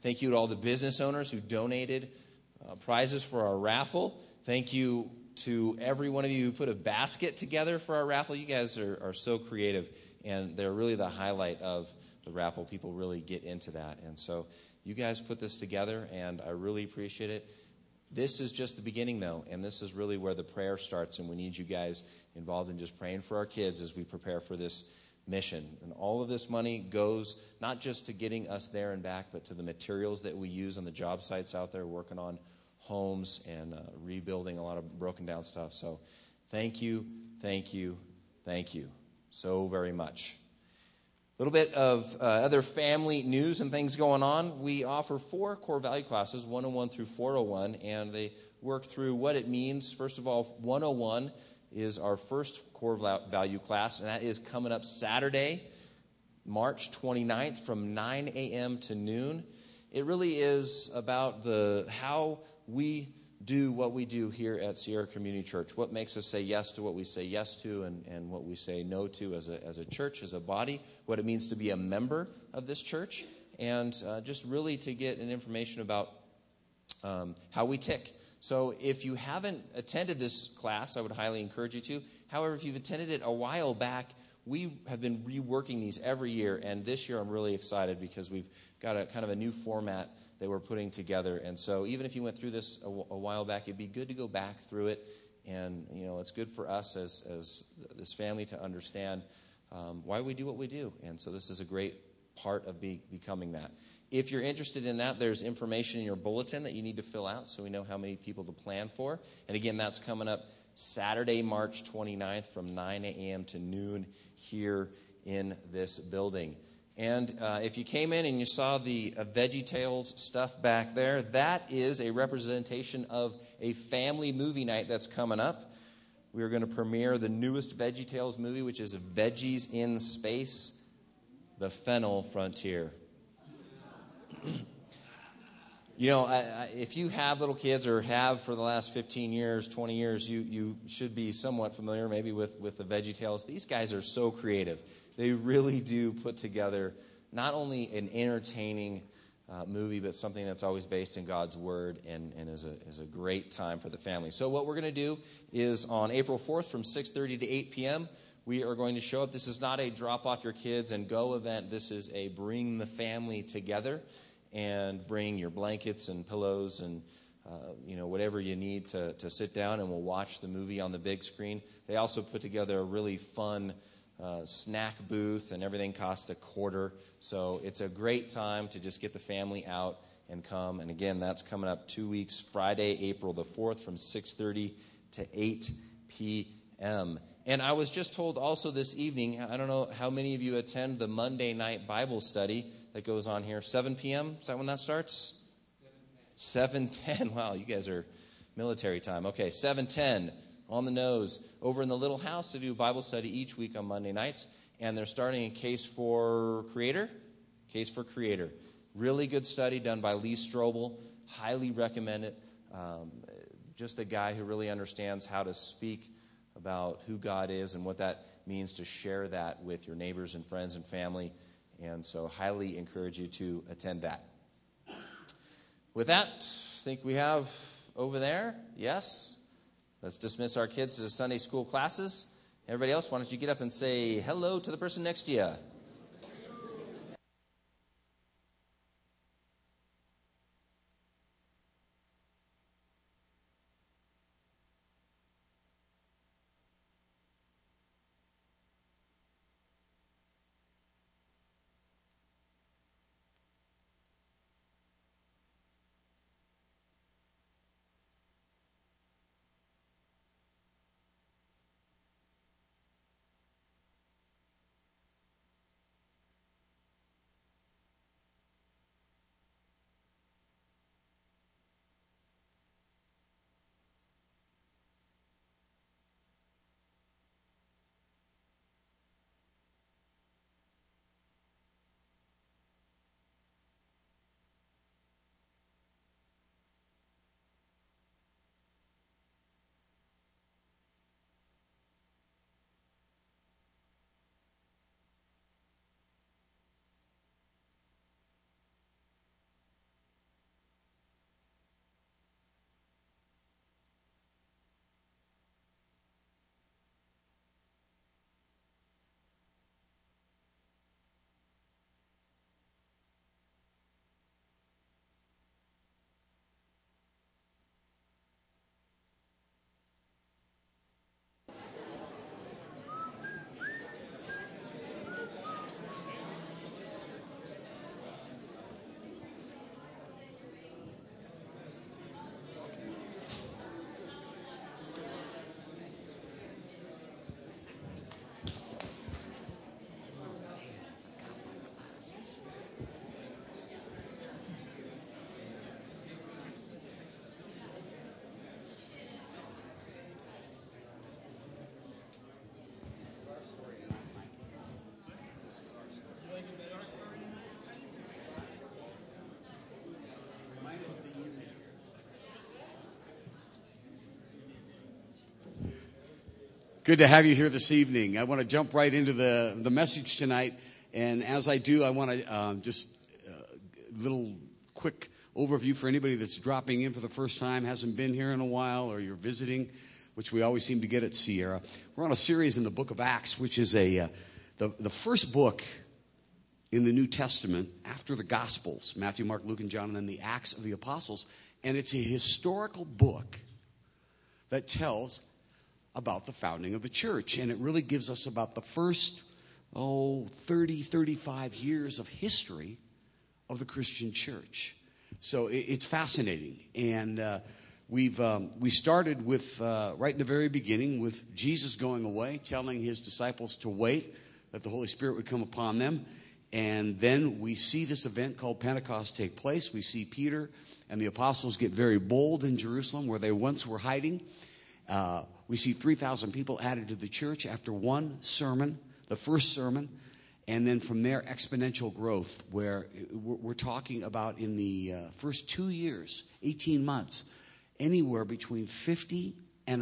Thank you to all the business owners who donated prizes for our raffle. Thank you to every one of you who put a basket together for our raffle. You guys are so creative, and they're really the highlight of the raffle. People really get into that. And so you guys put this together, and I really appreciate it. This is just the beginning, though, and this is really where the prayer starts, and we need you guys involved in just praying for our kids as we prepare for this mission. And all of this money goes not just to getting us there and back, but to the materials that we use on the job sites out there, working on homes and rebuilding a lot of broken down stuff. So thank you so very much. A little bit of other family news and things going on. We offer 4 core value classes, 101 through 401, and they work through what it means. First of all, 101 is our first core value class, and that is coming up Saturday, March 29th from 9 a.m. to noon. It really is about how we do what we do here at Sierra Community Church, what makes us say yes to what we say yes to and what we say no to as a church, as a body, what it means to be a member of this church, and just really to get an information about how we tick. So if you haven't attended this class, I would highly encourage you to. However, if you've attended it a while back, we have been reworking these every year, and this year I'm really excited because we've got a kind of a new format that we're putting together. And so even if you went through this a while back, it'd be good to go back through it. And, it's good for us as this family to understand why we do what we do. And so this is a great part of becoming that. If you're interested in that, there's information in your bulletin that you need to fill out so we know how many people to plan for. And again, that's coming up Saturday, March 29th from 9 a.m. to noon here in this building. And if you came in and you saw the VeggieTales stuff back there, that is a representation of a family movie night that's coming up. We are going to premiere the newest VeggieTales movie, which is Veggies in Space, The Fennel Frontier. If you have little kids or have for the last 15 years, 20 years, you should be somewhat familiar maybe with the VeggieTales. These guys are so creative. They really do put together not only an entertaining movie, but something that's always based in God's Word and is a great time for the family. So what we're going to do is on April 4th from 6:30 to 8 p.m., we are going to show up. This is not a drop off your kids and go event. This is a bring the family together and bring your blankets and pillows and whatever you need to sit down, and we'll watch the movie on the big screen. They also put together a really fun snack booth, and everything costs $0.25. So it's a great time to just get the family out and come. And again, that's coming up 2 weeks, Friday, April the 4th from 6:30 to 8 p.m. And I was just told also this evening, I don't know how many of you attend the Monday night Bible study that goes on here. 7 p.m., is that when that starts? 7:10. Wow, you guys are military time. Okay, 7:10. On the nose. Over in the little house, they do a Bible study each week on Monday nights, and they're starting a Case for Creator. Case for Creator. Really good study done by Lee Strobel. Highly recommend it. Just a guy who really understands how to speak about who God is and what that means to share that with your neighbors and friends and family. And so highly encourage you to attend that. With that, I think we have over there, yes? Let's dismiss our kids to Sunday school classes. Everybody else, why don't you get up and say hello to the person next to you? Good to have you here this evening. I want to jump right into the message tonight. And as I do, I want to just a little quick overview for anybody that's dropping in for the first time, hasn't been here in a while, or you're visiting, which we always seem to get at Sierra. We're on a series in the book of Acts, which is the first book in the New Testament after the Gospels, Matthew, Mark, Luke, and John, and then the Acts of the Apostles. And it's a historical book that tells about the founding of the church. And it really gives us about the first, 30, 35 years of history of the Christian church. So it's fascinating. And we started with, right in the very beginning, with Jesus going away, telling his disciples to wait, that the Holy Spirit would come upon them. And then we see this event called Pentecost take place. We see Peter and the apostles get very bold in Jerusalem, where they once were hiding. We see 3,000 people added to the church after one sermon, the first sermon, and then from there exponential growth, where we're talking about in the first 2 years, 18 months, anywhere between 50 and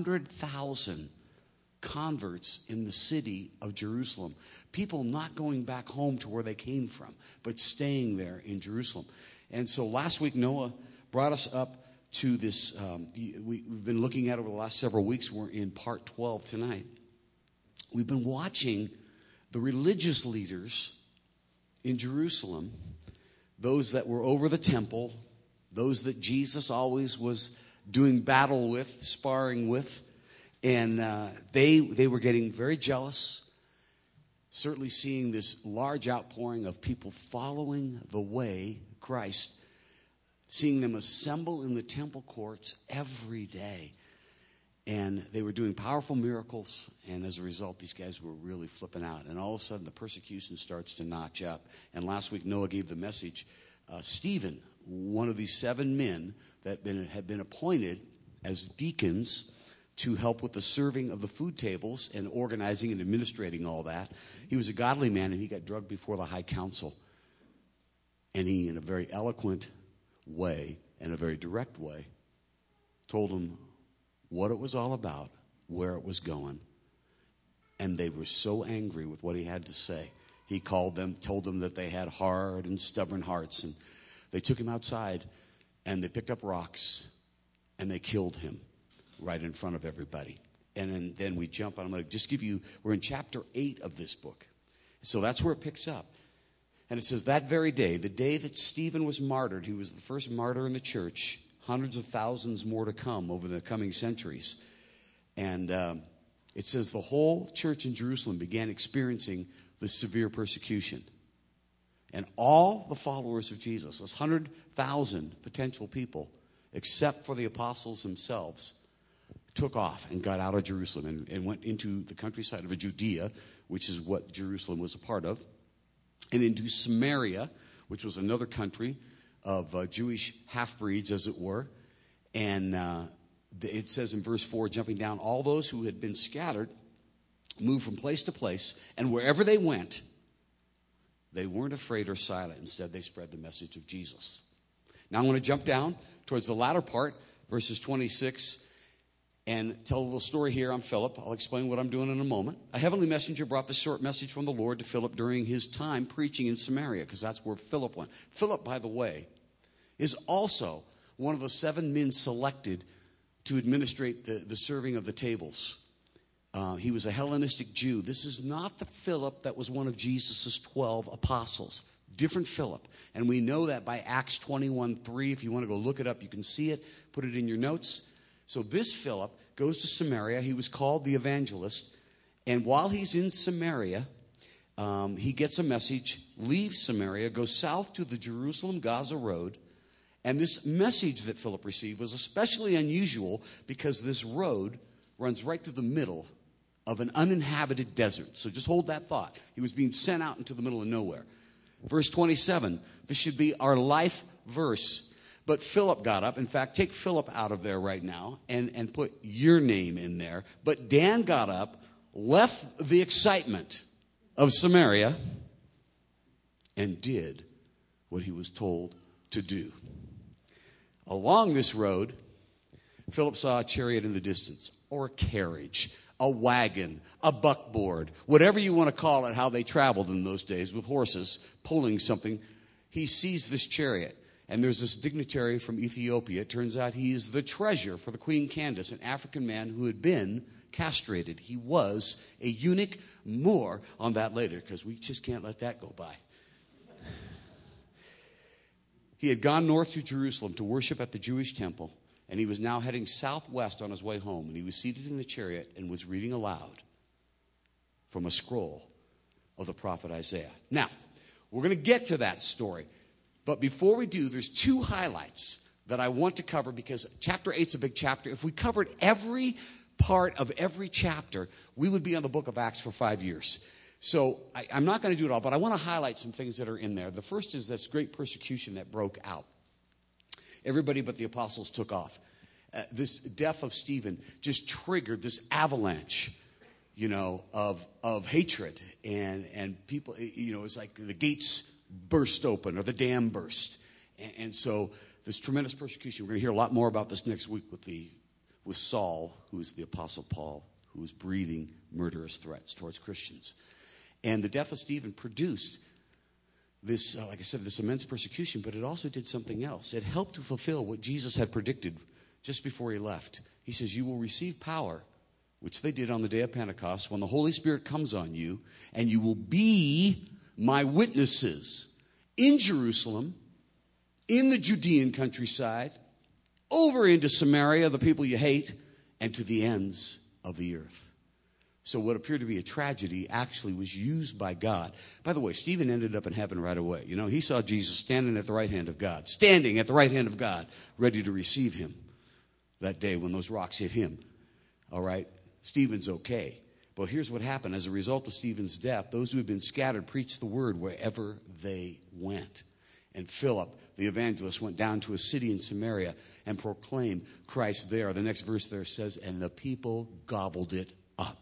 100,000 converts in the city of Jerusalem. People not going back home to where they came from, but staying there in Jerusalem. And so last week Noah brought us up to this, we've been looking at over the last several weeks. We're in part 12 tonight. We've been watching the religious leaders in Jerusalem, those that were over the temple, those that Jesus always was doing battle with, sparring with, and they were getting very jealous, certainly seeing this large outpouring of people following the way, Christ, seeing them assemble in the temple courts every day. And they were doing powerful miracles, and as a result, these guys were really flipping out. And all of a sudden, the persecution starts to notch up. And last week, Noah gave the message. Stephen, one of these 7 men that had been appointed as deacons to help with the serving of the food tables and organizing and administrating all that. He was a godly man, and he got drugged before the high council. And he, in a very eloquent way and a very direct way, told them what it was all about, where it was going. And they were so angry with what he had to say. He called them, told them that they had hard and stubborn hearts. And they took him outside, and they picked up rocks, and they killed him right in front of everybody. And then we jump on. I'm going to just give you, we're in chapter 8 of this book. So that's where it picks up. And it says, that very day, the day that Stephen was martyred, he was the first martyr in the church, hundreds of thousands more to come over the coming centuries. And it says the whole church in Jerusalem began experiencing this severe persecution. And all the followers of Jesus, those 100,000 potential people, except for the apostles themselves, took off and got out of Jerusalem and went into the countryside of Judea, which is what Jerusalem was a part of, and into Samaria, which was another country of Jewish half-breeds, as it were. And it says in verse 4, jumping down, all those who had been scattered moved from place to place, and wherever they went, they weren't afraid or silent. Instead, they spread the message of Jesus. Now I'm going to jump down towards the latter part, verses 26, and tell a little story here. I'm Philip. I'll explain what I'm doing in a moment. A heavenly messenger brought this short message from the Lord to Philip during his time preaching in Samaria, because that's where Philip went. Philip, by the way, is also one of the 7 men selected to administrate the serving of the tables. He was a Hellenistic Jew. This is not the Philip that was one of Jesus' 12 apostles. Different Philip. And we know that by Acts 21:3. If you want to go look it up, you can see it. Put it in your notes. So this Philip goes to Samaria. He was called the evangelist. And while he's in Samaria, he gets a message, leaves Samaria, goes south to the Jerusalem-Gaza road. And this message that Philip received was especially unusual because this road runs right through the middle of an uninhabited desert. So just hold that thought. He was being sent out into the middle of nowhere. Verse 27, this should be our life verse. But Philip got up. In fact, take Philip out of there right now and put your name in there. But Dan got up, left the excitement of Samaria, and did what he was told to do. Along this road, Philip saw a chariot in the distance, or a carriage, a wagon, a buckboard, whatever you want to call it, how they traveled in those days with horses pulling something. He sees this chariot. And there's this dignitary from Ethiopia. It turns out he is the treasure for the Queen Candace, an African man who had been castrated. He was a eunuch. More on that later, because we just can't let that go by. He had gone north to Jerusalem to worship at the Jewish temple, and he was now heading southwest on his way home. And he was seated in the chariot and was reading aloud from a scroll of the prophet Isaiah. Now, we're going to get to that story. But before we do, there's two highlights that I want to cover, because chapter 8 is a big chapter. If we covered every part of every chapter, we would be on the book of Acts for 5 years. So I'm not going to do it all, but I want to highlight some things that are in there. The first is this great persecution that broke out. Everybody but the apostles took off. This death of Stephen just triggered this avalanche, of hatred. And people, it's like the gates burst open, or the dam burst. And so this tremendous persecution, we're going to hear a lot more about this next week with Saul, who is the Apostle Paul, who is breathing murderous threats towards Christians. And the death of Stephen produced this, like I said, this immense persecution, but it also did something else. It helped to fulfill what Jesus had predicted just before he left. He says, you will receive power, which they did on the day of Pentecost, when the Holy Spirit comes on you, and you will be my witnesses in Jerusalem, in the Judean countryside, over into Samaria, the people you hate, and to the ends of the earth. So what appeared to be a tragedy actually was used by God. By the way, Stephen ended up in heaven right away. He saw Jesus standing at the right hand of God, ready to receive him that day when those rocks hit him. All right, Stephen's okay. But here's what happened. As a result of Stephen's death, those who had been scattered preached the word wherever they went. And Philip, the evangelist, went down to a city in Samaria and proclaimed Christ there. The next verse there says, and the people gobbled it up.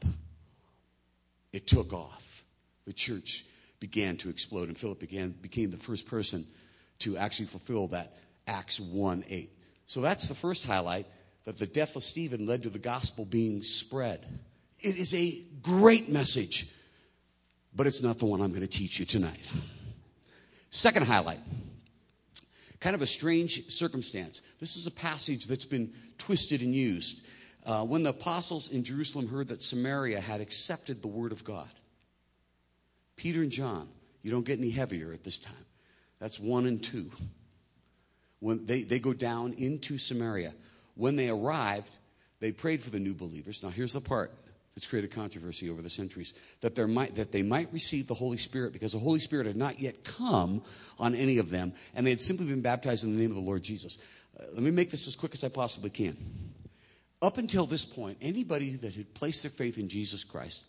It took off. The church began to explode, and Philip became the first person to actually fulfill that Acts 1:8. So that's the first highlight, that the death of Stephen led to the gospel being spread. It is a great message, but it's not the one I'm going to teach you tonight. Second highlight, kind of a strange circumstance. This is a passage that's been twisted and used. When the apostles in Jerusalem heard that Samaria had accepted the word of God, Peter and John, you don't get any heavier at this time. That's 1 and 2. When they go down into Samaria. When they arrived, they prayed for the new believers. Now here's the part that's created controversy over the centuries. That they might receive the Holy Spirit, because the Holy Spirit had not yet come on any of them, and they had simply been baptized in the name of the Lord Jesus. Let me make this as quick as I possibly can. Up until this point, anybody that had placed their faith in Jesus Christ,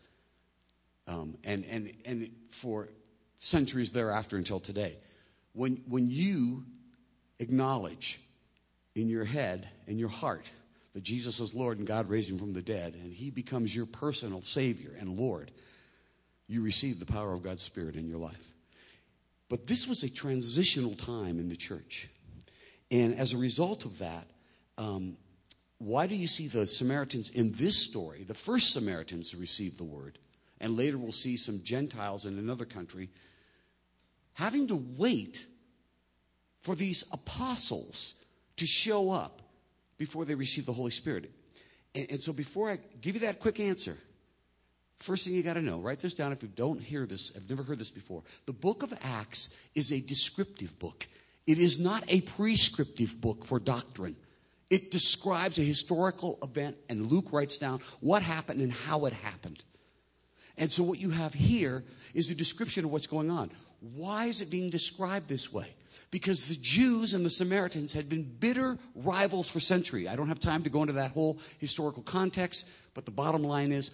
and for centuries thereafter until today, when you acknowledge in your head and your heart that Jesus is Lord and God raised him from the dead, and he becomes your personal Savior and Lord, you receive the power of God's Spirit in your life. But this was a transitional time in the church. And as a result of that, why do you see the Samaritans in this story, the first Samaritans to receive the word, and later we'll see some Gentiles in another country, having to wait for these apostles to show up before they receive the Holy Spirit? And so before I give you that quick answer, first thing you got to know, write this down if you don't hear this, I've never heard this before. The book of Acts is a descriptive book. It is not a prescriptive book for doctrine. It describes a historical event, and Luke writes down what happened and how it happened. And so what you have here is a description of what's going on. Why is it being described this way? Because the Jews and the Samaritans had been bitter rivals for centuries. I don't have time to go into that whole historical context, but the bottom line is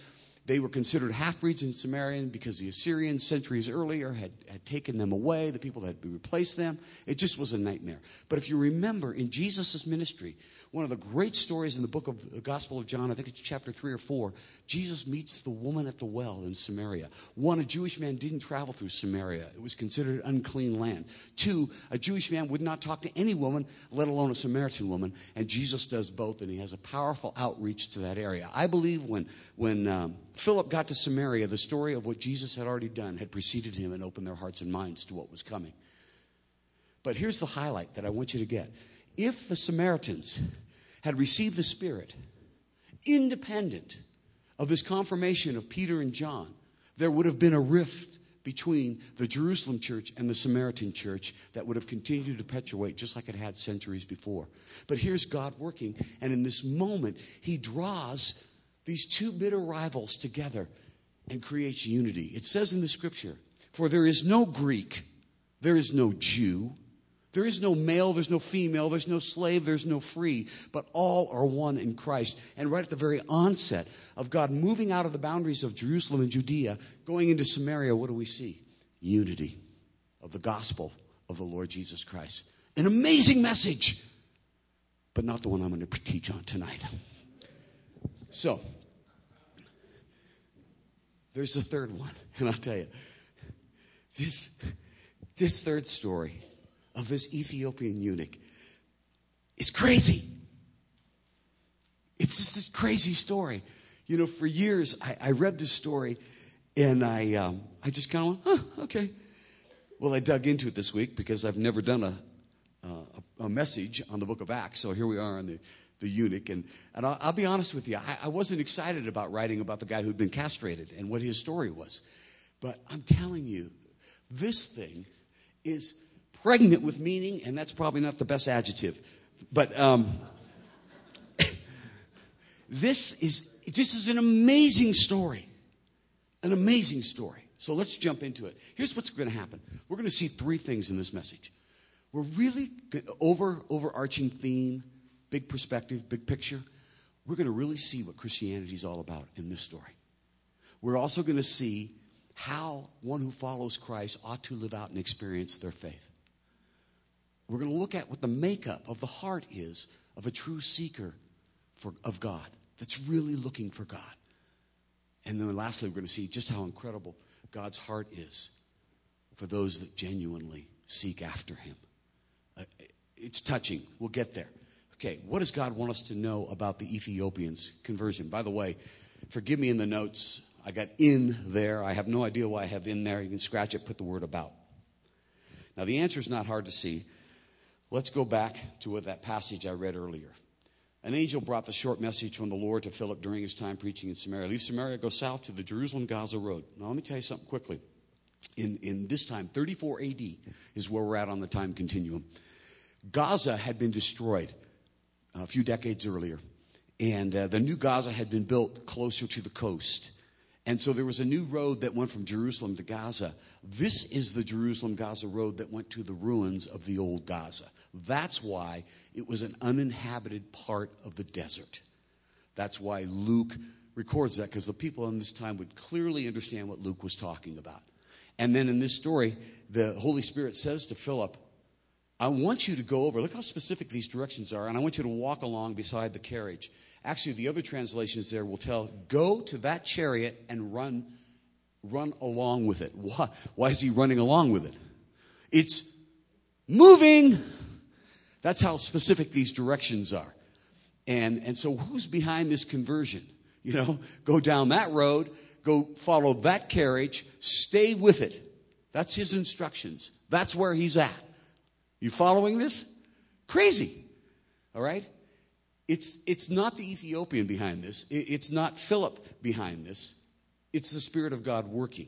They were considered half-breeds in Samaria because the Assyrians centuries earlier had taken them away. The people had replaced them. It just was a nightmare. But if you remember, in Jesus' ministry, one of the great stories in the book of the Gospel of John, I think it's chapter 3 or 4, Jesus meets the woman at the well in Samaria. One, a Jewish man didn't travel through Samaria. It was considered unclean land. Two, a Jewish man would not talk to any woman, let alone a Samaritan woman. And Jesus does both, and he has a powerful outreach to that area. I believe when Philip got to Samaria, the story of what Jesus had already done had preceded him and opened their hearts and minds to what was coming. But here's the highlight that I want you to get. If the Samaritans had received the Spirit independent of this confirmation of Peter and John, there would have been a rift between the Jerusalem church and the Samaritan church that would have continued to perpetuate just like it had centuries before. But here's God working, and in this moment, he draws these two bitter rivals together and creates unity. It says in the scripture, for there is no Greek, there is no Jew, there is no male, there's no female, there's no slave, there's no free, but all are one in Christ. And right at the very onset of God moving out of the boundaries of Jerusalem and Judea, going into Samaria, what do we see? Unity of the gospel of the Lord Jesus Christ. An amazing message, but not the one I'm going to teach on tonight. So, there's the third one, and I'll tell you, this third story of this Ethiopian eunuch is crazy. It's just this crazy story. You know, for years, I read this story, and I just kind of went, okay. Well, I dug into it this week because I've never done a message on the book of Acts, so here we are on the eunuch. And I'll be honest with you, I wasn't excited about writing about the guy who'd been castrated and what his story was. But I'm telling you, this thing is pregnant with meaning, and that's probably not the best adjective. But this is an amazing story. An amazing story. So let's jump into it. Here's what's going to happen. We're going to see three things in this message. We're really, overarching theme, big perspective, big picture, we're going to really see what Christianity is all about in this story. We're also going to see how one who follows Christ ought to live out and experience their faith. We're going to look at what the makeup of the heart is of a true seeker of God that's really looking for God. And then lastly, we're going to see just how incredible God's heart is for those that genuinely seek after him. It's touching. We'll get there. Okay, what does God want us to know about the Ethiopians' conversion? By the way, forgive me in the notes. I got in there. I have no idea why I have in there. You can scratch it, put the word about. Now, the answer is not hard to see. Let's go back to what that passage I read earlier. An angel brought the short message from the Lord to Philip during his time preaching in Samaria. Leave Samaria, go south to the Jerusalem-Gaza road. Now, let me tell you something quickly. In this time, 34 AD is where we're at on the time continuum. Gaza had been destroyed a few decades earlier. And the new Gaza had been built closer to the coast. And so there was a new road that went from Jerusalem to Gaza. This is the Jerusalem-Gaza road that went to the ruins of the old Gaza. That's why it was an uninhabited part of the desert. That's why Luke records that, because the people in this time would clearly understand what Luke was talking about. And then in this story, the Holy Spirit says to Philip, I want you to go over, look how specific these directions are, and I want you to walk along beside the carriage. Actually, the other translations there will tell, go to that chariot and run along with it. Why is he running along with it? It's moving. That's how specific these directions are. And so who's behind this conversion? You know, go down that road, go follow that carriage, stay with it. That's his instructions. That's where he's at. You following this? Crazy. All right? It's not the Ethiopian behind this. It's not Philip behind this. It's the Spirit of God working.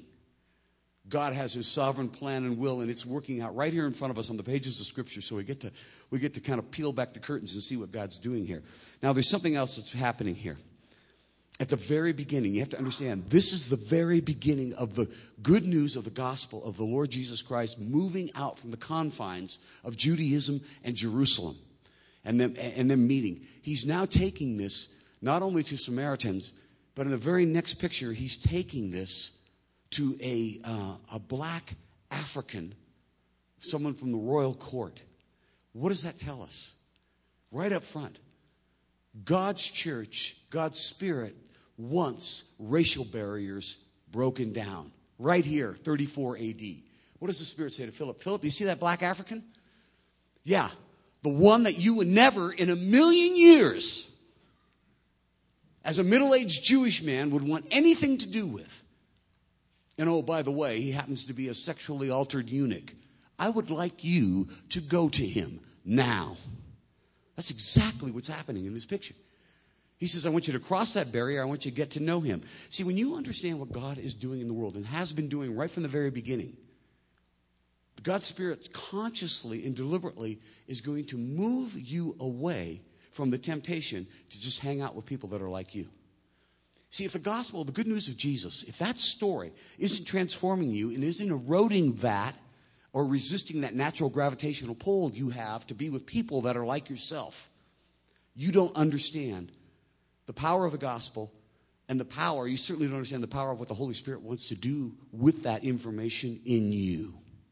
God has his sovereign plan and will, and it's working out right here in front of us on the pages of Scripture. So we get to kind of peel back the curtains and see what God's doing here. Now, there's something else that's happening here. At the very beginning, you have to understand, this is the very beginning of the good news of the gospel of the Lord Jesus Christ moving out from the confines of Judaism and Jerusalem and then meeting. He's now taking this not only to Samaritans, But in the very next picture, he's taking this to a black African, someone from the royal court. What does that tell us? Right up front, God's church, God's Spirit wants racial barriers broken down. Right here, 34 AD. What does the Spirit say to Philip? Philip, you see that black African? Yeah, the one that you would never in a million years, as a middle-aged Jewish man, would want anything to do with. And oh, by the way, he happens to be a sexually altered eunuch. I would like you to go to him now. That's exactly what's happening in this picture. He says, I want you to cross that barrier. I want you to get to know him. See, when you understand what God is doing in the world and has been doing right from the very beginning, God's Spirit consciously and deliberately is going to move you away from the temptation to just hang out with people that are like you. See, if the gospel, the good news of Jesus, if that story isn't transforming you and isn't eroding that or resisting that natural gravitational pull you have to be with people that are like yourself, you don't understand the power of the gospel and the power, you certainly don't understand the power of what the Holy Spirit wants to do with that information in you.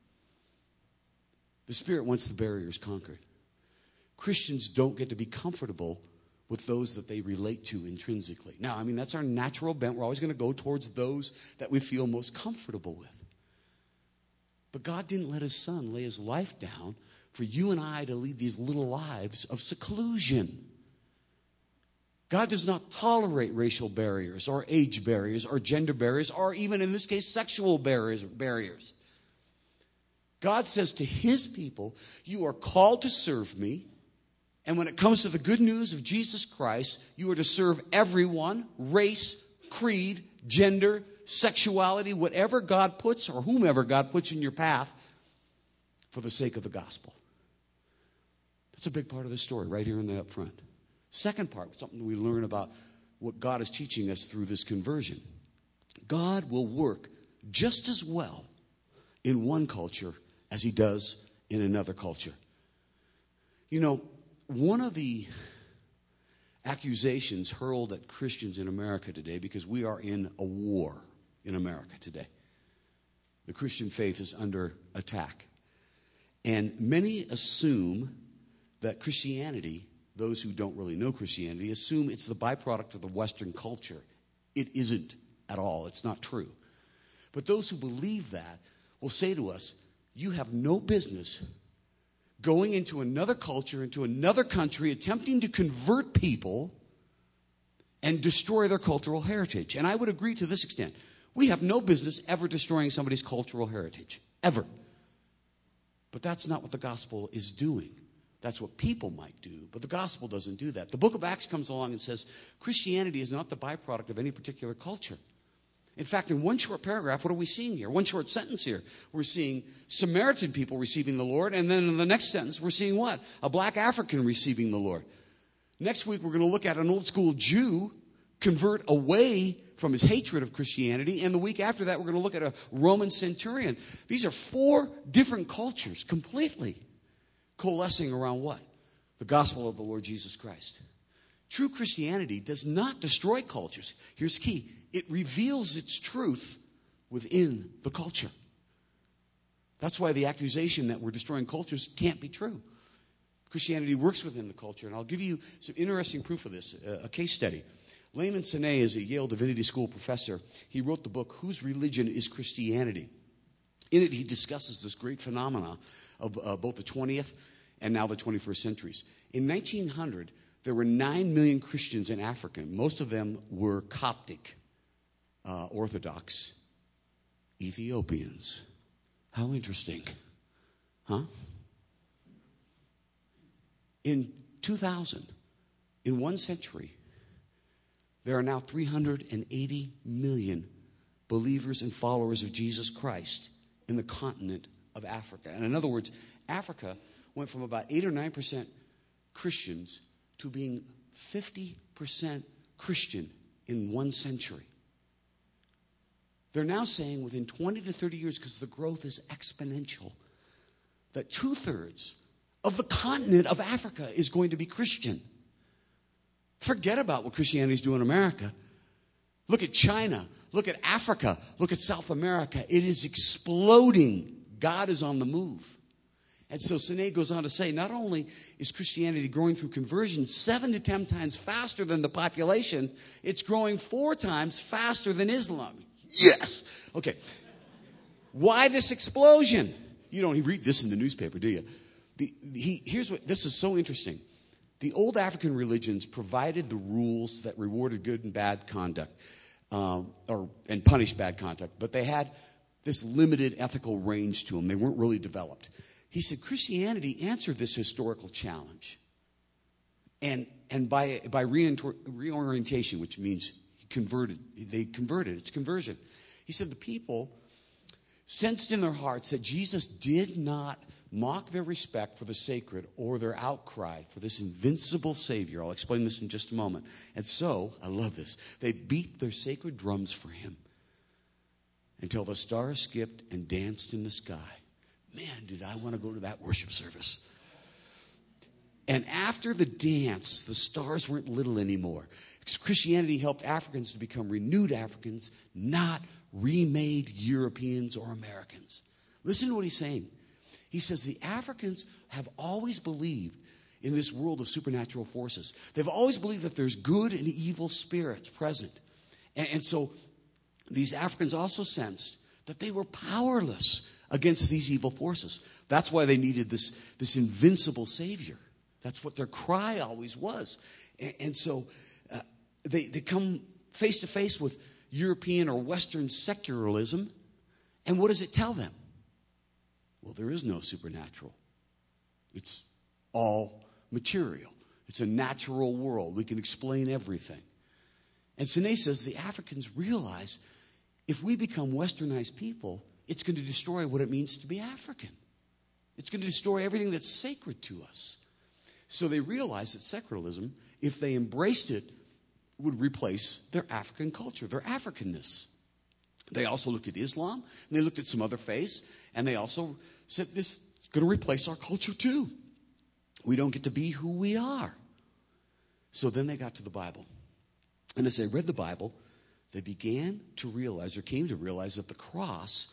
The Spirit wants the barriers conquered. Christians don't get to be comfortable with those that they relate to intrinsically. Now, I mean, that's our natural bent. We're always going to go towards those that we feel most comfortable with. But God didn't let his Son lay his life down for you and I to lead these little lives of seclusion. God does not tolerate racial barriers or age barriers or gender barriers or even, in this case, sexual barriers. God says to his people, you are called to serve me. And when it comes to the good news of Jesus Christ, you are to serve everyone, race, creed, gender, sexuality, whatever God puts or whomever God puts in your path for the sake of the gospel. That's a big part of the story right here in the up front. Second part, something that we learn about what God is teaching us through this conversion. God will work just as well in one culture as he does in another culture. You know, one of the accusations hurled at Christians in America today, because we are in a war in America today. The Christian faith is under attack. And many assume that Christianity, those who don't really know Christianity, assume it's the byproduct of the Western culture. It isn't at all. It's not true. But those who believe that will say to us, you have no business going into another culture, into another country, attempting to convert people and destroy their cultural heritage. And I would agree to this extent. We have no business ever destroying somebody's cultural heritage, ever. But that's not what the gospel is doing. That's what people might do, but the gospel doesn't do that. The book of Acts comes along and says Christianity is not the byproduct of any particular culture. In fact, in one short paragraph, what are we seeing here? One short sentence here. We're seeing Samaritan people receiving the Lord, and then in the next sentence, we're seeing what? A black African receiving the Lord. Next week, we're going to look at an old school Jew convert away from his hatred of Christianity, and the week after that, we're going to look at a Roman centurion. These are four different cultures completely coalescing around what? The gospel of the Lord Jesus Christ. True Christianity does not destroy cultures. Here's the key. It reveals its truth within the culture. That's why the accusation that we're destroying cultures can't be true. Christianity works within the culture, and I'll give you some interesting proof of this, a case study. Layman Sene is a Yale Divinity School professor. He wrote the book, Whose Religion is Christianity? In it, he discusses this great phenomena of both the 20th and now the 21st centuries. In 1900, there were 9 million Christians in Africa. Most of them were Coptic, Orthodox Ethiopians. How interesting. Huh? In 2000, in 1 century, there are now 380 million believers and followers of Jesus Christ in the continent of Africa. And in other words, Africa went from about 8 or 9% Christians to being 50% Christian in 1 century. They're now saying within 20 to 30 years, because the growth is exponential, that 2/3 of the continent of Africa is going to be Christian. Forget about what Christianity is doing in America. Look at China. Look at Africa. Look at South America. It is exploding. God is on the move. And so Siné goes on to say, not only is Christianity growing through conversion 7 to 10 times faster than the population, it's growing 4 times faster than Islam. Yes. Okay. Why this explosion? You don't read this in the newspaper, do you? This is so interesting. The old African religions provided the rules that rewarded good and bad conduct, and punished bad conduct, but they had this limited ethical range to them. They weren't really developed. He said Christianity answered this historical challenge, and by reorientation, which means they converted. It's conversion. He said the people sensed in their hearts that Jesus did not mock their respect for the sacred or their outcry for this invincible Savior. I'll explain this in just a moment. And so, I love this, they beat their sacred drums for him until the stars skipped and danced in the sky. Man, did I want to go to that worship service. And after the dance, the stars weren't little anymore. Christianity helped Africans to become renewed Africans, not remade Europeans or Americans. Listen to what he's saying. He says the Africans have always believed in this world of supernatural forces. They've always believed that there's good and evil spirits present. And so these Africans also sensed that they were powerless against these evil forces. That's why they needed this invincible Savior. That's what their cry always was. And so they come face to face with European or Western secularism. And what does it tell them? Well, there is no supernatural. It's all material. It's a natural world. We can explain everything. And Siné says the Africans realize if we become westernized people, it's going to destroy what it means to be African. It's going to destroy everything that's sacred to us. So they realized that secularism, if they embraced it, would replace their African culture, their Africanness. They also looked at Islam, and they looked at some other faiths, and they also said this is going to replace our culture too. We don't get to be who we are. So then they got to the Bible. And as they read the Bible, they began to realize, or came to realize, that the cross,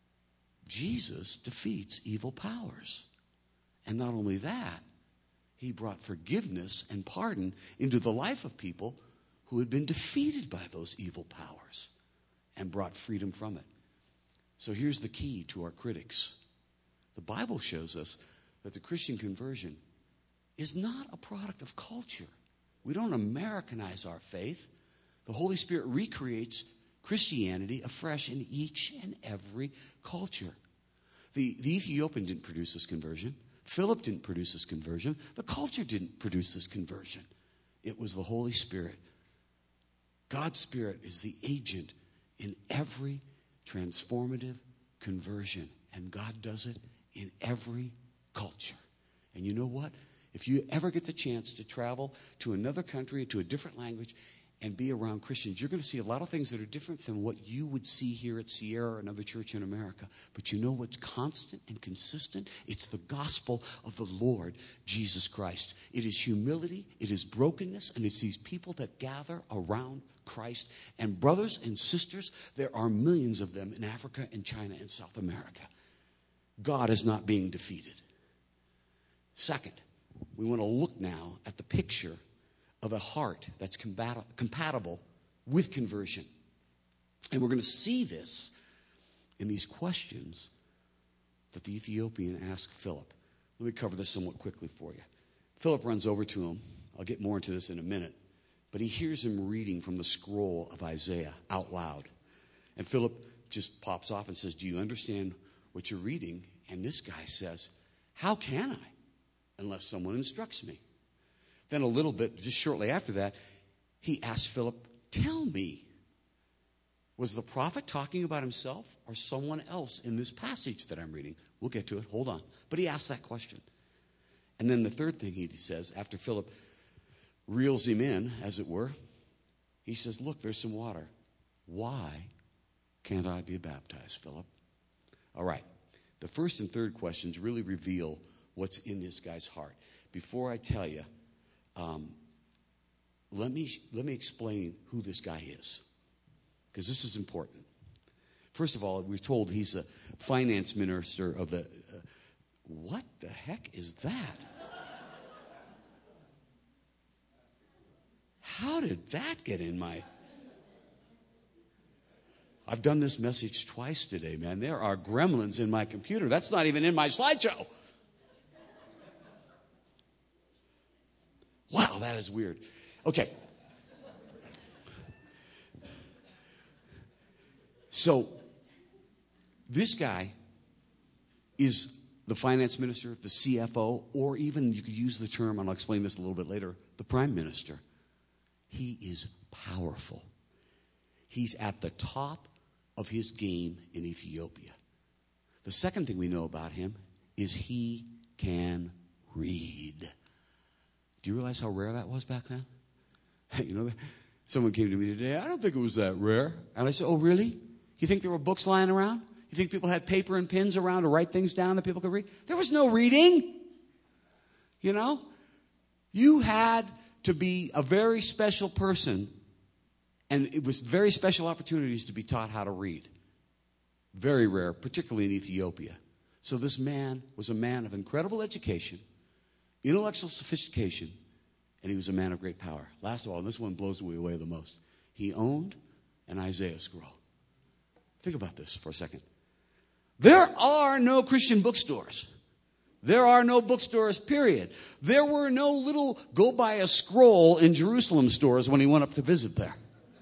Jesus defeats evil powers. And not only that, he brought forgiveness and pardon into the life of people who had been defeated by those evil powers and brought freedom from it. So here's the key to our critics. The Bible shows us that the Christian conversion is not a product of culture. We don't Americanize our faith. The Holy Spirit recreates Christianity afresh in each and every culture. The Ethiopian didn't produce this conversion. Philip didn't produce this conversion. The culture didn't produce this conversion. It was the Holy Spirit. God's Spirit is the agent in every transformative conversion. And God does it in every culture. And you know what? If you ever get the chance to travel to another country, to a different language, and be around Christians, you're going to see a lot of things that are different than what you would see here at Sierra or another church in America. But you know what's constant and consistent? It's the gospel of the Lord Jesus Christ. It is humility, it is brokenness, and it's these people that gather around Christ. And brothers and sisters, there are millions of them in Africa and China and South America. God is not being defeated. Second, we want to look now at the picture of a heart that's compatible with conversion. And we're going to see this in these questions that the Ethiopian asked Philip. Let me cover this somewhat quickly for you. Philip runs over to him. I'll get more into this in a minute. But he hears him reading from the scroll of Isaiah out loud. And Philip just pops off and says, "Do you understand what you're reading?" And this guy says, "How can I, unless someone instructs me?" Then a little bit, just shortly after that, he asked Philip, "Tell me, was the prophet talking about himself or someone else in this passage that I'm reading?" We'll get to it. Hold on. But he asked that question. And then the third thing he says, after Philip reels him in, as it were, he says, "Look, there's some water. Why can't I be baptized, Philip?" All right. The first and third questions really reveal what's in this guy's heart. Before I tell you, let me explain who this guy is. because this is important. First of all, we're told he's the finance minister of the... what the heck is that? How did that get in my... I've done this message twice today, man. There are gremlins in my computer. That's not even in my slideshow. Wow, that is weird. Okay. So, this guy is the finance minister, the CFO, or even you could use the term, and I'll explain this a little bit later, the prime minister. He is powerful. He's at the top of his game in Ethiopia. The second thing we know about him is he can read. Do you realize how rare that was back then? You know, someone came to me today, I don't think it was that rare. And I said, oh, really? You think there were books lying around? You think people had paper and pens around to write things down that people could read? There was no reading. You know? You had to be a very special person, and it was very special opportunities to be taught how to read. Very rare, particularly in Ethiopia. So this man was a man of incredible education, intellectual sophistication, and he was a man of great power. Last of all, this one blows me away the most. He owned an Isaiah scroll. Think about this for a second. There are no Christian bookstores. There are no bookstores, period. There were no little go buy a scroll in Jerusalem stores when he went up to visit there.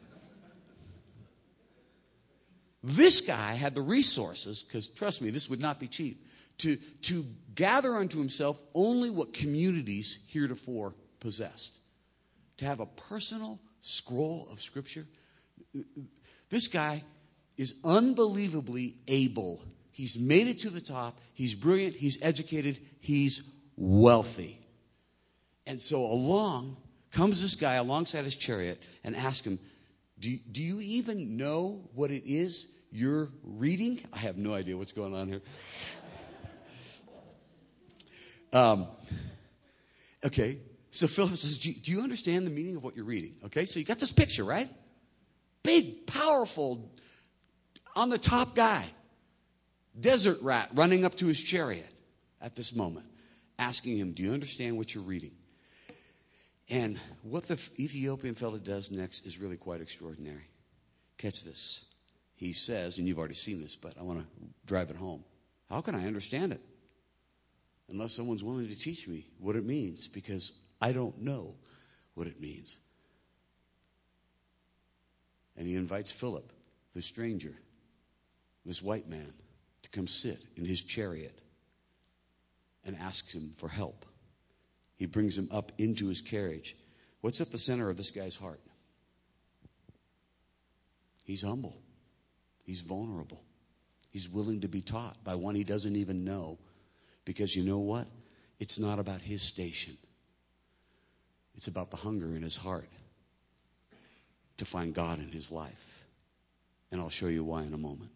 This guy had the resources, because trust me, this would not be cheap, to gather unto himself only what communities heretofore possessed. To have a personal scroll of Scripture. This guy is unbelievably able. He's made it to the top. He's brilliant. He's educated. He's wealthy. And so along comes this guy alongside his chariot and asks him, do you even know what it is you're reading? I have no idea what's going on here. Okay, so Philip says, do you understand the meaning of what you're reading? Okay, so you got this picture, right? Big, powerful, on the top guy. Desert rat running up to his chariot at this moment, asking him, do you understand what you're reading? And what the Ethiopian fellow does next is really quite extraordinary. Catch this. He says, and you've already seen this, but I want to drive it home. How can I understand it? Unless someone's willing to teach me what it means, because I don't know what it means. And he invites Philip, the stranger, this white man, to come sit in his chariot and asks him for help. He brings him up into his carriage. What's at the center of this guy's heart? He's humble. He's vulnerable. He's willing to be taught by one he doesn't even know. Because you know what? It's not about his station. It's about the hunger in his heart to find God in his life. And I'll show you why in a moment.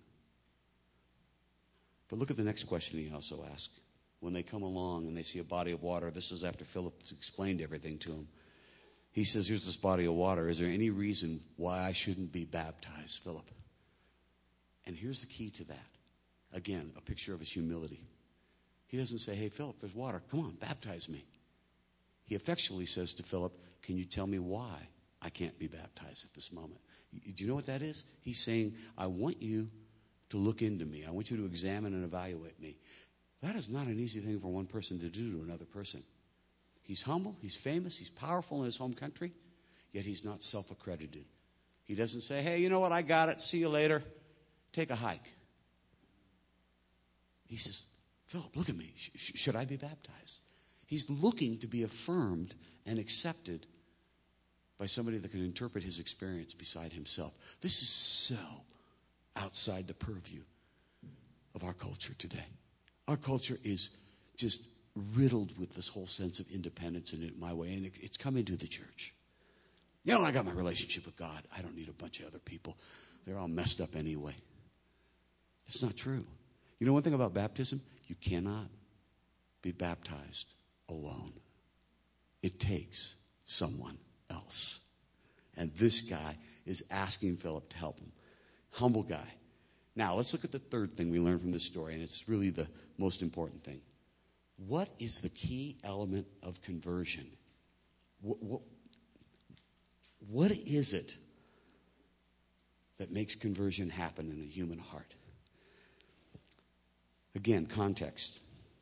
But look at the next question he also asked. When they come along and they see a body of water, this is after Philip explained everything to him. He says, here's this body of water. Is there any reason why I shouldn't be baptized, Philip? And here's the key to that. Again, a picture of his humility. He doesn't say, hey, Philip, there's water. Come on, baptize me. He effectually says to Philip, can you tell me why I can't be baptized at this moment? Do you know what that is? He's saying, I want you to look into me. I want you to examine and evaluate me. That is not an easy thing for one person to do to another person. He's humble, he's famous, he's powerful in his home country, yet he's not self-accredited. He doesn't say, hey, you know what, I got it, see you later, take a hike. He says, Philip, look at me, should I be baptized? He's looking to be affirmed and accepted by somebody that can interpret his experience beside himself. This is so outside the purview of our culture today. Our culture is just riddled with this whole sense of independence and my way, and it's come into the church. You know, I got my relationship with God. I don't need a bunch of other people. They're all messed up anyway. It's not true. You know one thing about baptism? You cannot be baptized alone. It takes someone else. And this guy is asking Philip to help him. Humble guy. Now, let's look at the third thing we learned from this story, and it's really the most important thing. What is the key element of conversion? What is it that makes conversion happen in a human heart? Again, context.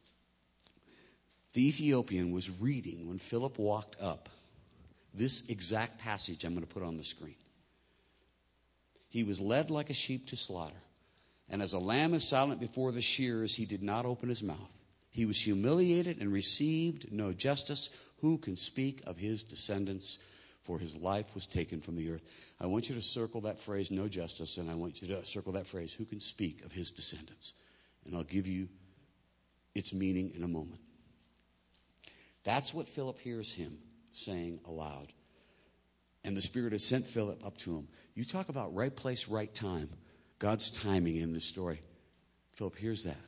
The Ethiopian was reading when Philip walked up this exact passage I'm going to put on the screen. He was led like a sheep to slaughter, and as a lamb is silent before the shearers, he did not open his mouth. He was humiliated and received no justice. Who can speak of his descendants? For his life was taken from the earth. I want you to circle that phrase, no justice, and I want you to circle that phrase, who can speak of his descendants? And I'll give you its meaning in a moment. That's what Philip hears him saying aloud. And the Spirit has sent Philip up to him. You talk about right place, right time. God's timing in this story. Philip hears that.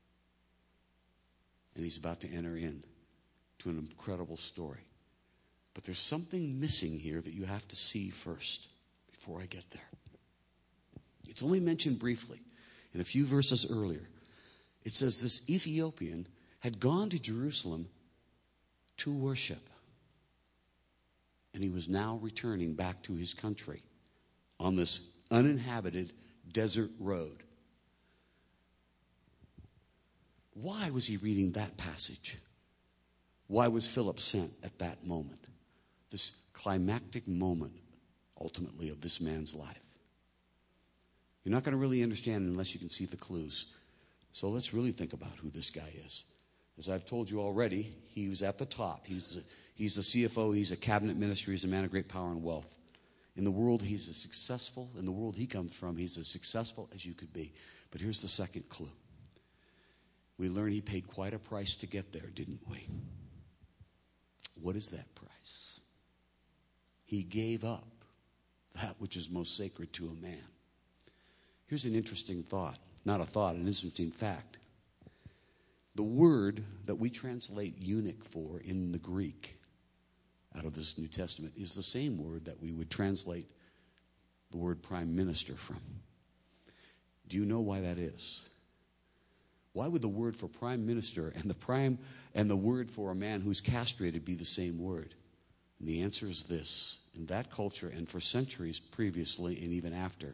And he's about to enter in to an incredible story. But there's something missing here that you have to see first before I get there. It's only mentioned briefly in a few verses earlier. It says this Ethiopian had gone to Jerusalem to worship. And he was now returning back to his country on this uninhabited desert road. Why was he reading that passage? Why was Philip sent at that moment? This climactic moment, ultimately, of this man's life. You're not going to really understand unless you can see the clues. So let's really think about who this guy is. As I've told you already, he was at the top. He's a CFO. He's a cabinet minister. He's a man of great power and wealth. In the world, he's as successful. In the world he comes from, he's as successful as you could be. But here's the second clue. We learn he paid quite a price to get there, didn't we? What is that price? He gave up that which is most sacred to a man. Here's an interesting thought. Not a thought, an interesting fact. The word that we translate eunuch for in the Greek out of this New Testament is the same word that we would translate the word prime minister from. Do you know why that is? Why would the word for prime minister and the word for a man who's castrated be the same word? And the answer is this. In that culture and for centuries previously and even after,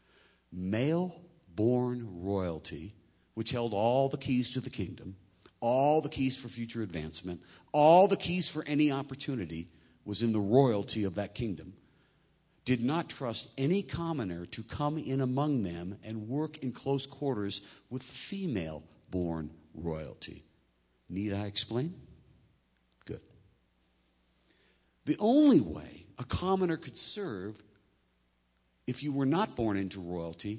male-born royalty, which held all the keys to the kingdom, all the keys for future advancement, all the keys for any opportunity, was in the royalty of that kingdom, did not trust any commoner to come in among them and work in close quarters with female-born royalty. Need I explain? Good. The only way a commoner could serve if you were not born into royalty,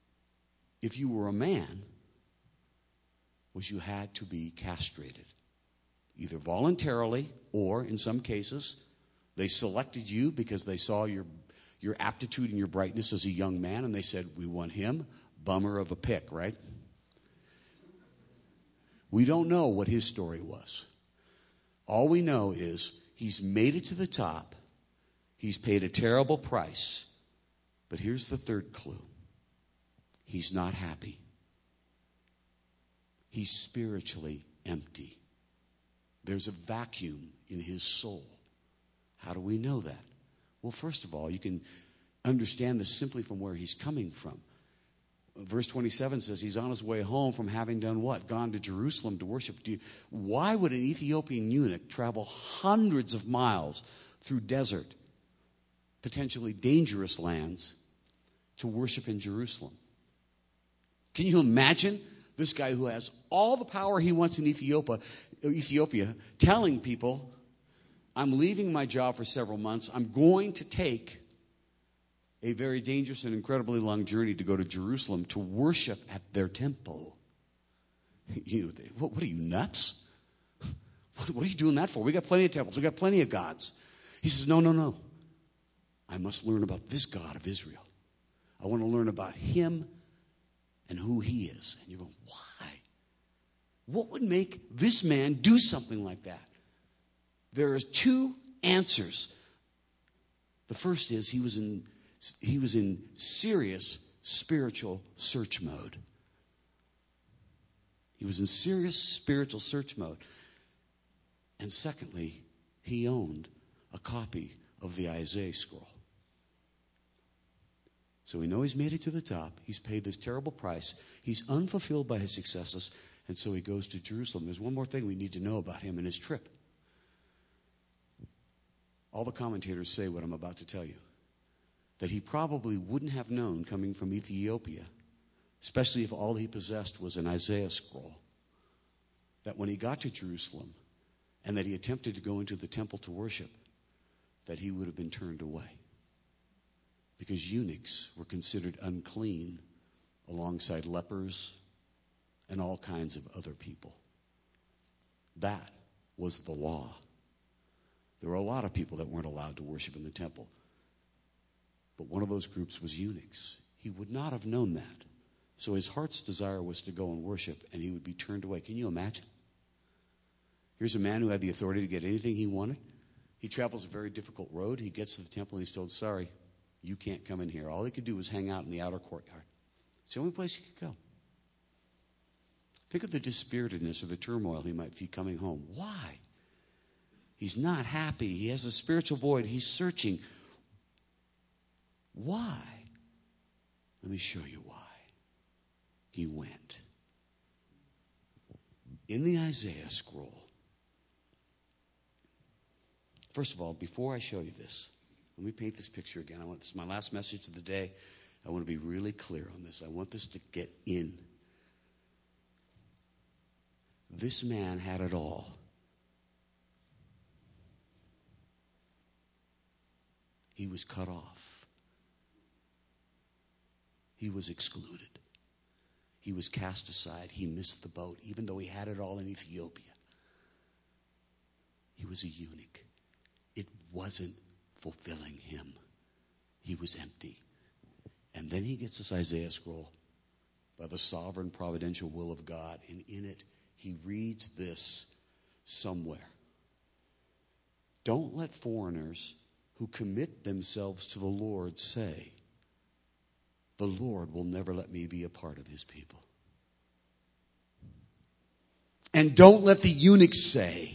if you were a man, was you had to be castrated, either voluntarily or, in some cases, they selected you because they saw your aptitude and your brightness as a young man, and they said, we want him. Bummer of a pick, right? We don't know what his story was. All we know is he's made it to the top. He's paid a terrible price. But here's the third clue. He's not happy. He's spiritually empty. There's a vacuum in his soul. How do we know that? Well, first of all, you can understand this simply from where he's coming from. Verse 27 says he's on his way home from having done what? Gone to Jerusalem to worship. Why would an Ethiopian eunuch travel hundreds of miles through desert, potentially dangerous lands, to worship in Jerusalem? Can you imagine this guy who has all the power he wants in Ethiopia telling people, I'm leaving my job for several months. I'm going to take a very dangerous and incredibly long journey to go to Jerusalem to worship at their temple. What are you, nuts? What are you doing that for? We got plenty of temples. We got plenty of gods. He says, no. I must learn about this God of Israel. I want to learn about him and who he is. And you're going, why? What would make this man do something like that? There are two answers. The first is he was in serious spiritual search mode. He was in serious spiritual search mode. And secondly, he owned a copy of the Isaiah scroll. So we know he's made it to the top. He's paid this terrible price. He's unfulfilled by his successes. And so he goes to Jerusalem. There's one more thing we need to know about him and his trip. All the commentators say what I'm about to tell you. That he probably wouldn't have known coming from Ethiopia, especially if all he possessed was an Isaiah scroll, that when he got to Jerusalem and that he attempted to go into the temple to worship, that he would have been turned away. Because eunuchs were considered unclean alongside lepers and all kinds of other people. That was the law. There were a lot of people that weren't allowed to worship in the temple. But one of those groups was eunuchs. He would not have known that. So his heart's desire was to go and worship, and he would be turned away. Can you imagine? Here's a man who had the authority to get anything he wanted. He travels a very difficult road. He gets to the temple, and he's told, sorry, you can't come in here. All he could do was hang out in the outer courtyard. It's the only place he could go. Think of the dispiritedness or the turmoil he might feel coming home. Why? He's not happy. He has a spiritual void. He's searching. Why? Let me show you why. He went. In the Isaiah scroll. First of all, before I show you this, let me paint this picture again. This is my last message of the day. I want to be really clear on this. I want this to get in. This man had it all. He was cut off. He was excluded. He was cast aside. He missed the boat, even though he had it all in Ethiopia. He was a eunuch. It wasn't fulfilling him. He was empty. And then he gets this Isaiah scroll by the sovereign providential will of God. And in it, he reads this somewhere. Don't let foreigners who commit themselves to the Lord say, the Lord will never let me be a part of his people. And don't let the eunuchs say,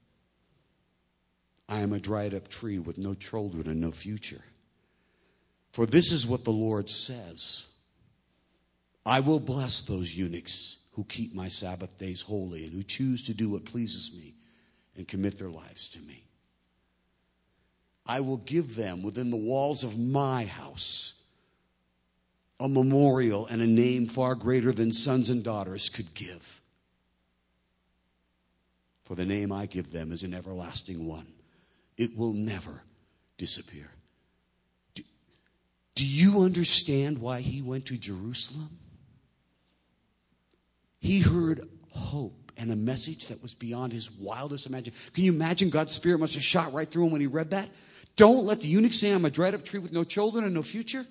I am a dried up tree with no children and no future. For this is what the Lord says. I will bless those eunuchs who keep my Sabbath days holy and who choose to do what pleases me and commit their lives to me. I will give them within the walls of my house a memorial and a name far greater than sons and daughters could give. For the name I give them is an everlasting one. It will never disappear. Do you understand why he went to Jerusalem? He heard hope and a message that was beyond his wildest imagination. Can you imagine God's Spirit must have shot right through him when he read that? Don't let the eunuch say, I'm a dried up tree with no children and no future.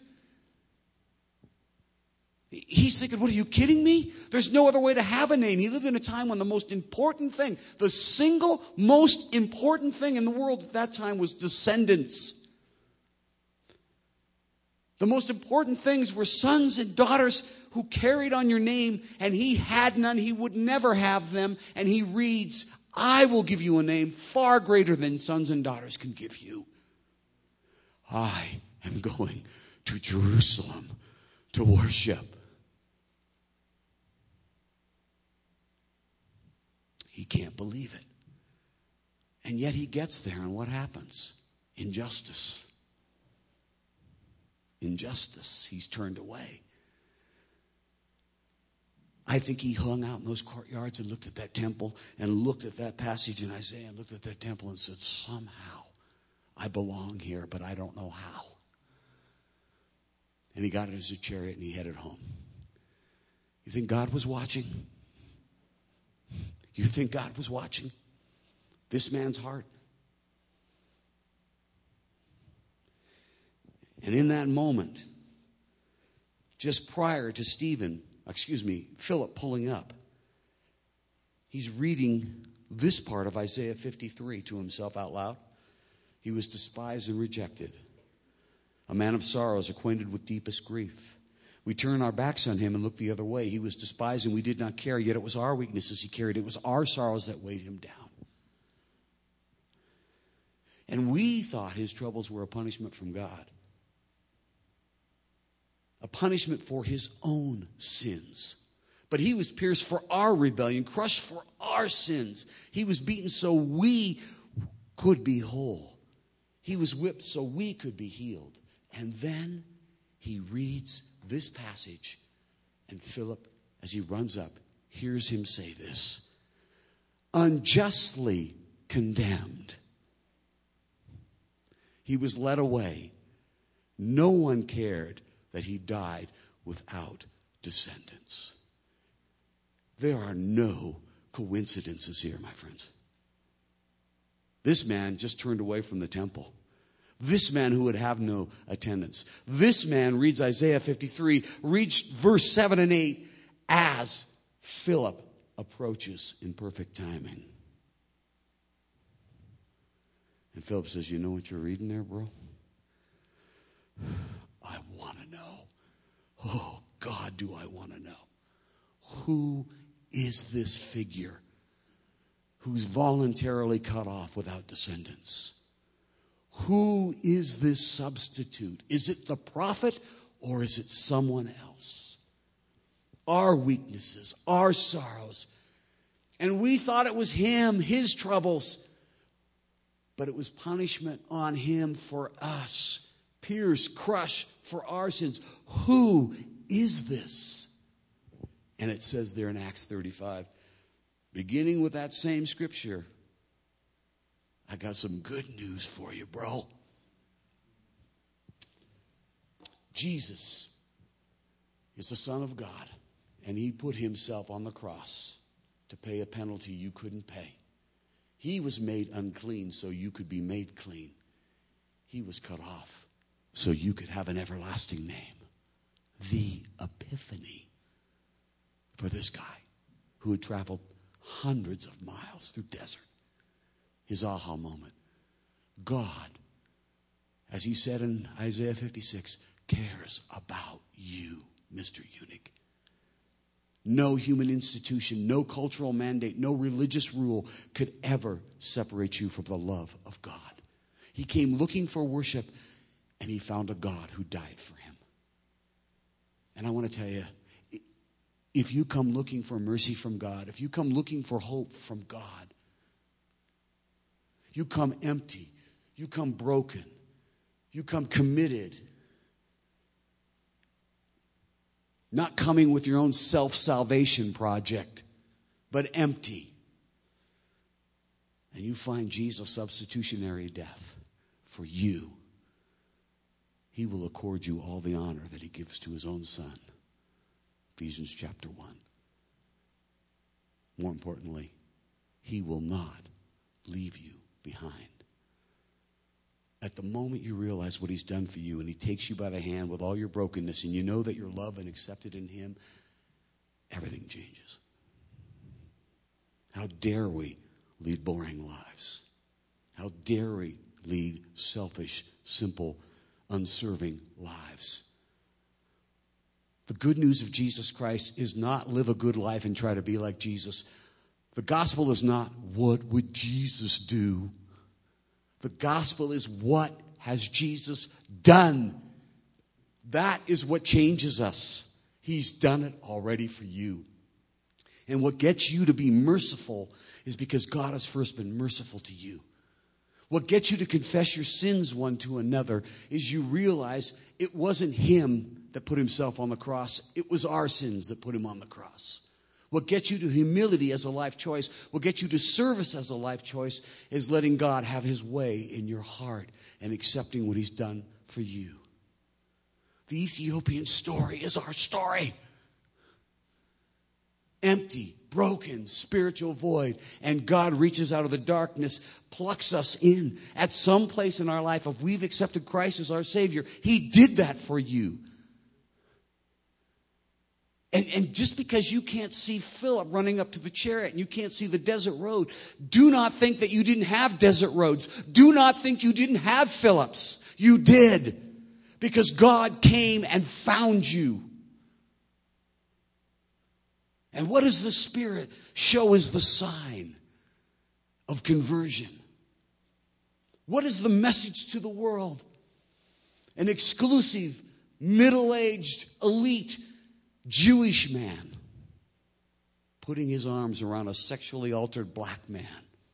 He's thinking, what, are you kidding me? There's no other way to have a name. He lived in a time when the most important thing, the single most important thing in the world at that time was descendants. The most important things were sons and daughters who carried on your name, and he had none. He would never have them. And he reads, I will give you a name far greater than sons and daughters can give you. I am going to Jerusalem to worship. He can't believe it. And yet he gets there, and what happens? Injustice. Injustice. He's turned away. I think he hung out in those courtyards and looked at that temple and looked at that passage in Isaiah and looked at that temple and said, somehow I belong here, but I don't know how. And he got in his chariot and he headed home. You think God was watching? You think God was watching this man's heart? And in that moment, just prior to Philip pulling up, he's reading this part of Isaiah 53 to himself out loud. He was despised and rejected, a man of sorrows, acquainted with deepest grief. We turn our backs on him and look the other way. He was despised and we did not care, yet it was our weaknesses he carried. It was our sorrows that weighed him down. And we thought his troubles were a punishment from God. A punishment for his own sins. But he was pierced for our rebellion, crushed for our sins. He was beaten so we could be whole. He was whipped so we could be healed. And then he reads this passage, and Philip, as he runs up, hears him say this: unjustly condemned. He was led away. No one cared that he died without descendants. There are no coincidences here, my friends. This man just turned away from the temple. This man who would have no attendance. This man reads Isaiah 53, reads verse 7 and 8 as Philip approaches in perfect timing. And Philip says, you know what you're reading there, bro? I want to know. Oh, God, do I want to know. Who is this figure who's voluntarily cut off without descendants? Who is this substitute? Is it the prophet or is it someone else? Our weaknesses, our sorrows. And we thought it was him, his troubles. But it was punishment on him for us. Pierced, crushed for our sins. Who is this? And it says there in Acts 35, beginning with that same scripture, I got some good news for you, bro. Jesus is the Son of God, and he put himself on the cross to pay a penalty you couldn't pay. He was made unclean so you could be made clean. He was cut off so you could have an everlasting name. The epiphany for this guy who had traveled hundreds of miles through desert. His aha moment. God, as he said in Isaiah 56, cares about you, Mr. Eunuch. No human institution, no cultural mandate, no religious rule could ever separate you from the love of God. He came looking for worship, and he found a God who died for him. And I want to tell you, if you come looking for mercy from God, if you come looking for hope from God, you come empty, you come broken, you come committed, not coming with your own self-salvation project, but empty. And you find Jesus' substitutionary death for you. He will accord you all the honor that he gives to his own Son. Ephesians chapter 1. More importantly, he will not leave you behind. At the moment you realize what he's done for you and he takes you by the hand with all your brokenness and you know that you're loved and accepted in him, everything changes. How dare we lead boring lives? How dare we lead selfish, simple, unserving lives? The good news of Jesus Christ is not live a good life and try to be like Jesus. The gospel is not what would Jesus do. The gospel is what has Jesus done. That is what changes us. He's done it already for you. And what gets you to be merciful is because God has first been merciful to you. What gets you to confess your sins one to another is you realize it wasn't him that put himself on the cross. It was our sins that put him on the cross. What gets you to humility as a life choice, what gets you to service as a life choice, is letting God have his way in your heart and accepting what he's done for you. The Ethiopian story is our story. Empty, broken, spiritual void. And God reaches out of the darkness, plucks us in. At some place in our life, if we've accepted Christ as our Savior, he did that for you. And just because you can't see Philip running up to the chariot and you can't see the desert road, do not think that you didn't have desert roads. Do not think you didn't have Philips. You did. Because God came and found you. And what does the Spirit show as the sign of conversion? What is the message to the world? An exclusive, middle-aged, elite Jewish man putting his arms around a sexually altered black man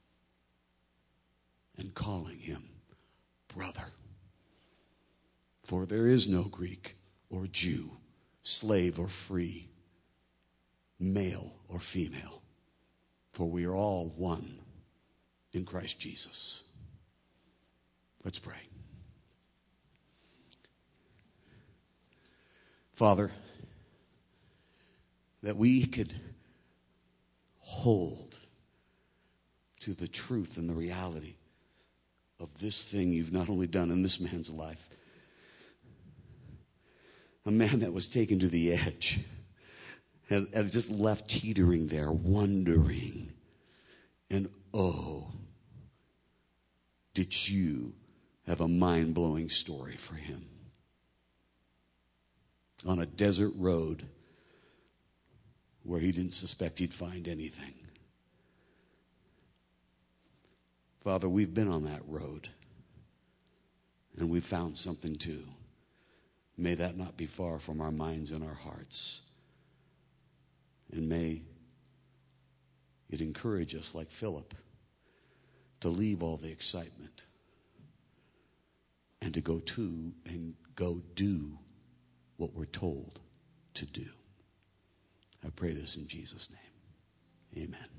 and calling him brother. For there is no Greek or Jew, slave or free, male or female, for we are all one in Christ Jesus. Let's pray. Father, that we could hold to the truth and the reality of this thing you've not only done in this man's life, a man that was taken to the edge and just left teetering there, wondering, and oh, did you have a mind-blowing story for him? On a desert road where he didn't suspect he'd find anything. Father, we've been on that road, and we've found something too. May that not be far from our minds and our hearts. And may it encourage us, like Philip, to leave all the excitement and to go to and go do what we're told to do. I pray this in Jesus' name. Amen.